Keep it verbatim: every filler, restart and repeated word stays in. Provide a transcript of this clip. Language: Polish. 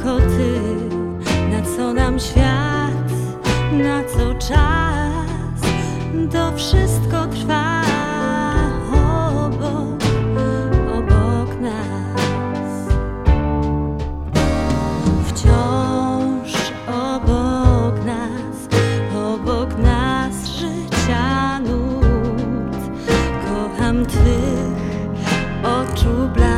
tylko ty. Na co nam świat, na co czas, to wszystko trwa obok, obok nas. Wciąż obok nas, obok nas życia nut. Kocham twych oczu blask.